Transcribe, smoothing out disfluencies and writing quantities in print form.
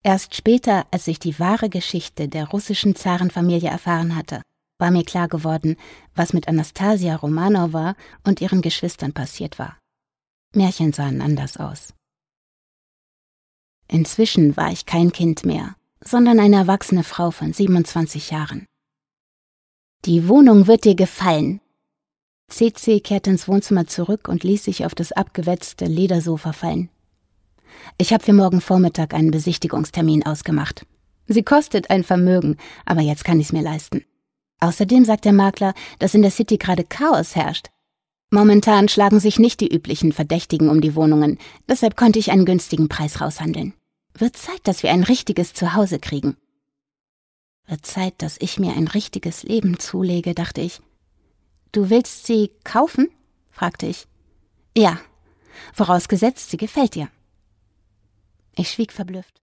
Erst später, als ich die wahre Geschichte der russischen Zarenfamilie erfahren hatte, war mir klar geworden, was mit Anastasia Romanowa und ihren Geschwistern passiert war. Märchen sahen anders aus. Inzwischen war ich kein Kind mehr, sondern eine erwachsene Frau von 27 Jahren. »Die Wohnung wird dir gefallen.« CC kehrte ins Wohnzimmer zurück und ließ sich auf das abgewetzte Ledersofa fallen. »Ich habe für morgen Vormittag einen Besichtigungstermin ausgemacht. Sie kostet ein Vermögen, aber jetzt kann ich's mir leisten. Außerdem sagt der Makler, dass in der City gerade Chaos herrscht. Momentan schlagen sich nicht die üblichen Verdächtigen um die Wohnungen, deshalb konnte ich einen günstigen Preis raushandeln. Wird Zeit, dass wir ein richtiges Zuhause kriegen.« Wird Zeit, dass ich mir ein richtiges Leben zulege, dachte ich. »Du willst sie kaufen?« fragte ich. »Ja, vorausgesetzt, sie gefällt dir.« Ich schwieg verblüfft.